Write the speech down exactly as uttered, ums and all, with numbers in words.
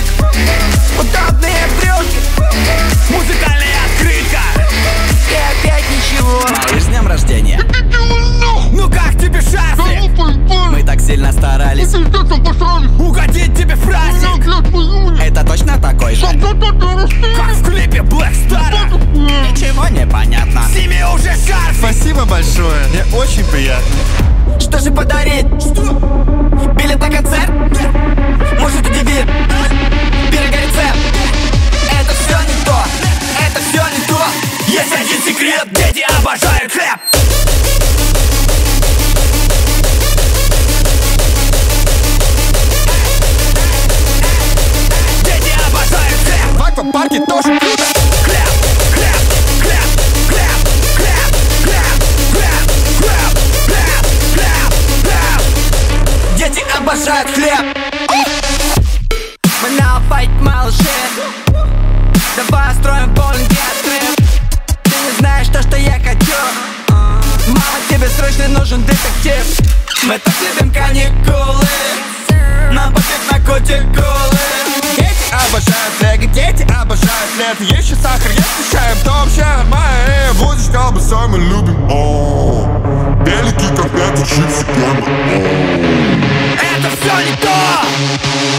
удобные брюки, музыкальная открытка, и опять ничего. Малыш, с днем рождения. Ну как тебе шарфик? Мы так сильно старались угодить тебе в праздник. Это точно такой же? Как в клипе Black Star. Ничего не понятно. Сними уже шарфик. Спасибо большое, мне очень приятно. Что же подарить? Билет на концерт? Может удивит? Берега рецепт. Это все не то, это все не то. Есть один секрет, дети обожают хлеб. Дети обожают хлеб. В аквапарке тоже круто. Хлеб, хлеб, хлеб, хлеб, хлеб, хлеб, хлеб, хлеб, хлеб, хлеб, хлеб. Дети обожают хлеб. Мы на файт, малыши. Давай устроим боулинге отрыв. Ты не знаешь то, что я хочу. Мама, тебе срочно нужен детектив. Мы так любим каникулы. Нам попить на кутикулы. Дети обожают лего, дети обожают лето. Есть еще сахар, есть чаем, то вообще нормально. Будешь колбасой, мы любим. О, белики, конфеты, чипсы, прямо. Это все не то.